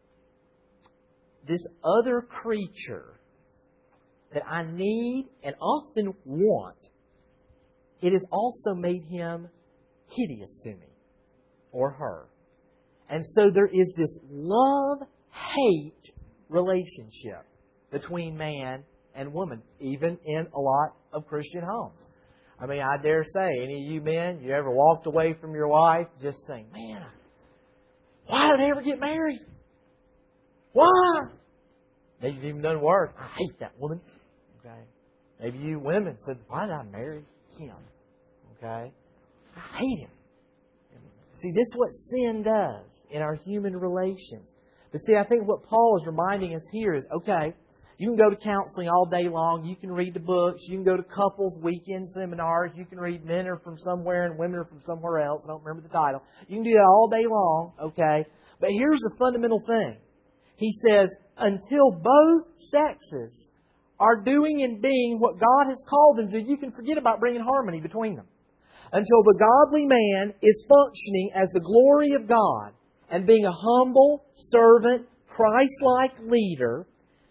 this other creature that I need and often want, it has also made him hideous to me or her. And so there is this love-hate relationship between man and woman, even in a lot of Christian homes. I mean, I dare say, any of you men, you ever walked away from your wife just saying, man, why did I ever get married? Why? Maybe you've even done worse. I hate that woman. Okay. Maybe you women said, why did I marry him? Okay. I hate him. See, this is what sin does in our human relations. But see, I think what Paul is reminding us here is, okay, you can go to counseling all day long. You can read the books. You can go to couples weekend seminars. You can read Men Are From Somewhere and Women Are From Somewhere Else. I don't remember the title. You can do that all day long, okay? But here's the fundamental thing. He says, until both sexes are doing and being what God has called them to, you can forget about bringing harmony between them. Until the godly man is functioning as the glory of God and being a humble servant, Christ-like leader,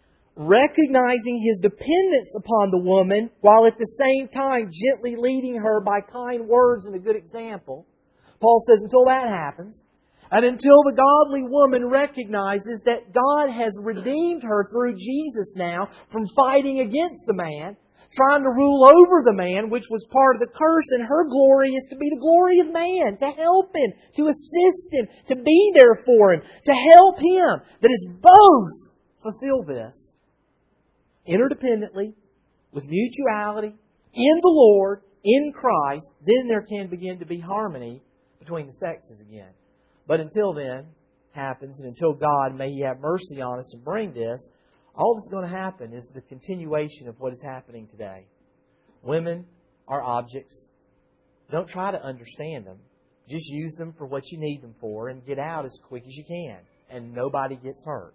recognizing His dependence upon the woman while at the same time gently leading her by kind words and a good example. Paul says until that happens, and until the godly woman recognizes that God has redeemed her through Jesus now from fighting against the man, trying to rule over the man, which was part of the curse, and her glory is to be the glory of man, to help him, to assist him, to be there for him, to help him. That is both fulfill this interdependently, with mutuality, in the Lord, in Christ, then there can begin to be harmony between the sexes again. But until then happens, and until God, may He have mercy on us and bring this, all that's going to happen is the continuation of what is happening today. Women are objects. Don't try to understand them. Just use them for what you need them for and get out as quick as you can. And nobody gets hurt.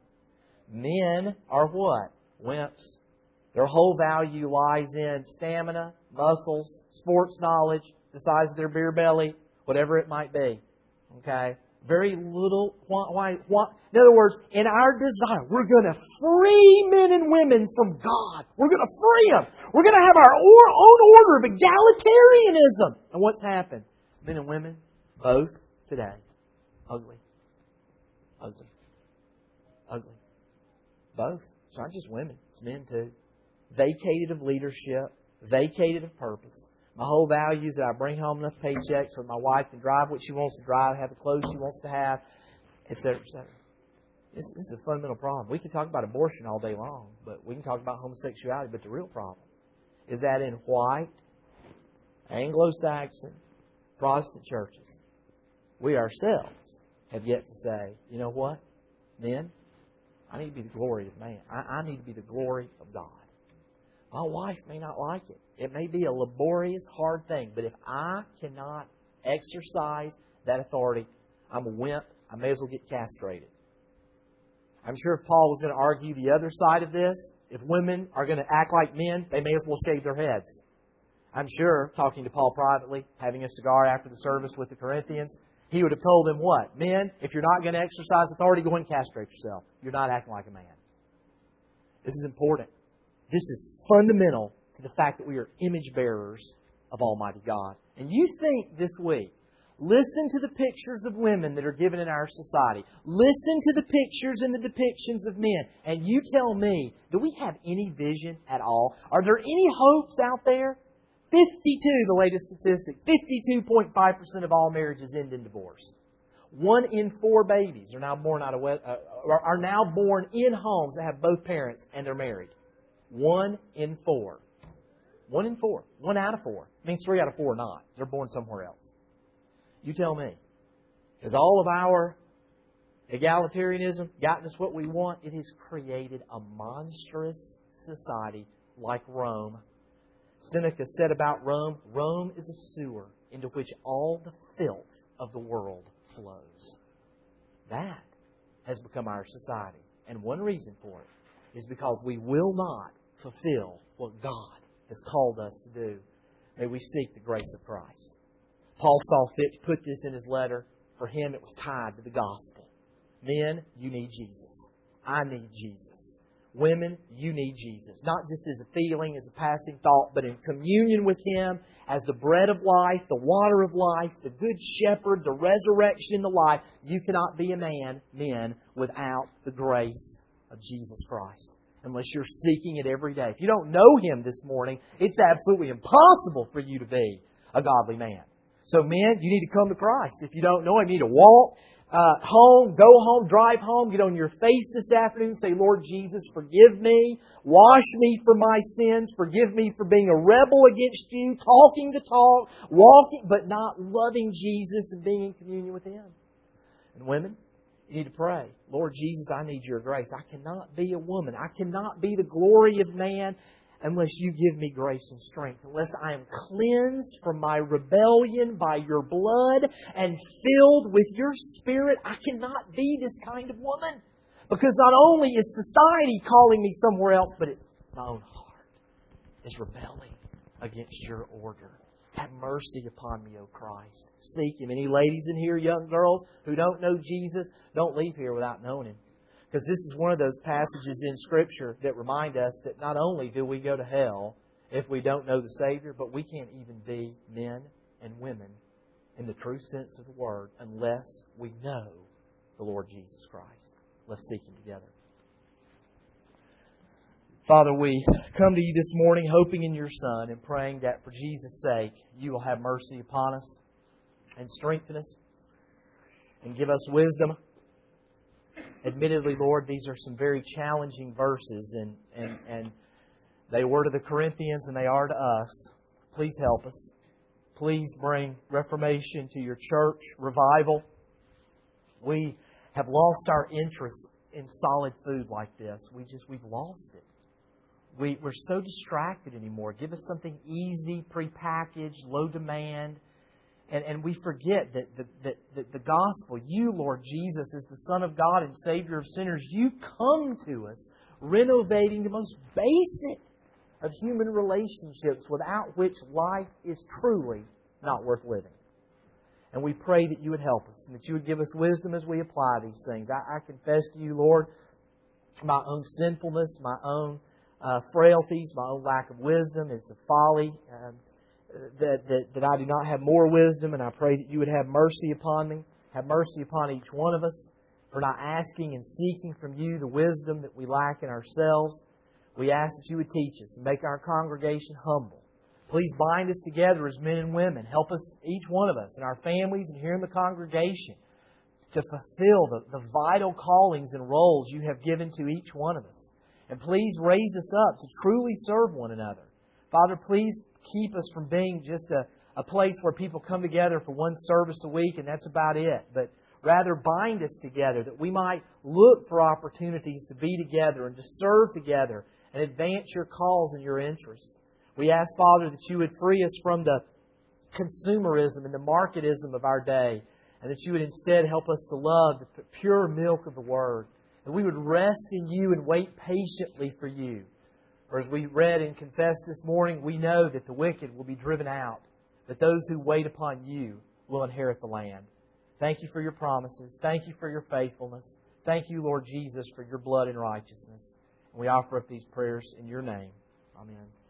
Men are what? Wimps. Their whole value lies in stamina, muscles, sports knowledge, the size of their beer belly, whatever it might be. Okay? Very little. Why, why, why? In other words, in our desire, we're going to free men and women from God. We're going to free them. We're going to have our own order of egalitarianism. And what's happened? Men and women, both today, ugly. Ugly. Ugly. Both. It's not just women. It's men too. Vacated of leadership. Vacated of purpose. My whole value is that I bring home enough paychecks so my wife can drive what she wants to drive, have the clothes she wants to have, et cetera, et cetera. This, this is a fundamental problem. We can talk about abortion all day long, but we can talk about homosexuality. But the real problem is that in white, Anglo-Saxon, Protestant churches, we ourselves have yet to say, you know what? Men, I need to be the glory of man. I, I need to be the glory of God. My wife may not like it. It may be a laborious, hard thing. But if I cannot exercise that authority, I'm a wimp. I may as well get castrated. I'm sure if Paul was going to argue the other side of this, if women are going to act like men, they may as well shave their heads. I'm sure, talking to Paul privately, having a cigar after the service with the Corinthians, he would have told them what? Men, if you're not going to exercise authority, go and castrate yourself. You're not acting like a man. This is important. This is fundamental to the fact that we are image bearers of Almighty God. And you think this week, listen to the pictures of women that are given in our society. Listen to the pictures and the depictions of men. And you tell me, do we have any vision at all? Are there any hopes out there? fifty-two, the latest statistic, fifty-two point five percent of all marriages end in divorce. One in four babies are now born out of uh, are now born in homes that have both parents and they're married. One in four. One in four. One out of four. It means three out of four are not. They're born somewhere else. You tell me. Has all of our egalitarianism gotten us what we want? It has created a monstrous society like Rome. Seneca said about Rome, Rome is a sewer into which all the filth of the world flows. That has become our society. And one reason for it is because we will not fulfill what God has called us to do. May we seek the grace of Christ. Paul saw fit to put this in his letter. For him, it was tied to the gospel. Men, you need Jesus. I need Jesus. Women, you need Jesus. Not just as a feeling, as a passing thought, but in communion with Him as the bread of life, the water of life, the good shepherd, the resurrection and the life. You cannot be a man, men, without the grace of Jesus Christ. Unless you're seeking it every day. If you don't know Him this morning, it's absolutely impossible for you to be a godly man. So men, you need to come to Christ. If you don't know Him, you need to walk uh, home, go home, drive home, get on your face this afternoon and say, Lord Jesus, forgive me. Wash me for my sins. Forgive me for being a rebel against You, talking the talk, walking, but not loving Jesus and being in communion with Him. And women, you need to pray, Lord Jesus, I need Your grace. I cannot be a woman. I cannot be the glory of man unless You give me grace and strength. Unless I am cleansed from my rebellion by Your blood and filled with Your Spirit, I cannot be this kind of woman. Because not only is society calling me somewhere else, but it, my own heart is rebelling against Your order. have mercy upon me, O Christ. Seek Him. Any ladies in here, young girls, who don't know Jesus, don't leave here without knowing Him. Because this is one of those passages in Scripture that remind us that not only do we go to hell if we don't know the Savior, but we can't even be men and women in the true sense of the word unless we know the Lord Jesus Christ. Let's seek Him together. Father, we come to You this morning hoping in Your Son and praying that for Jesus' sake You will have mercy upon us and strengthen us and give us wisdom. Admittedly, Lord, these are some very challenging verses, and, and, and they were to the Corinthians and they are to us. Please help us. Please bring reformation to Your church, revival. We have lost our interest in solid food like this. We just, we've lost it. We, we're so distracted anymore. Give us something easy, prepackaged, low demand. And, and we forget that the, that, that the gospel, You, Lord Jesus, is the Son of God and Savior of sinners. You come to us renovating the most basic of human relationships without which life is truly not worth living. And we pray that You would help us and that You would give us wisdom as we apply these things. I, I confess to You, Lord, my own sinfulness, my own Uh, frailties, my own lack of wisdom. It's a folly um, that, that, that I do not have more wisdom, and I pray that You would have mercy upon me, have mercy upon each one of us for not asking and seeking from You the wisdom that we lack in ourselves. We ask that You would teach us and make our congregation humble. Please bind us together as men and women. Help us, each one of us, and our families and here in the congregation, to fulfill the, the vital callings and roles You have given to each one of us. And please raise us up to truly serve one another. Father, please keep us from being just a, a place where people come together for one service a week and that's about it. But rather bind us together that we might look for opportunities to be together and to serve together and advance Your cause and Your interest. We ask, Father, that You would free us from the consumerism and the marketism of our day, and that You would instead help us to love the pure milk of the Word. That we would rest in You and wait patiently for You. For as we read and confessed this morning, we know that the wicked will be driven out, but those who wait upon You will inherit the land. Thank You for Your promises. Thank You for Your faithfulness. Thank You, Lord Jesus, for Your blood and righteousness. And we offer up these prayers in Your name. Amen.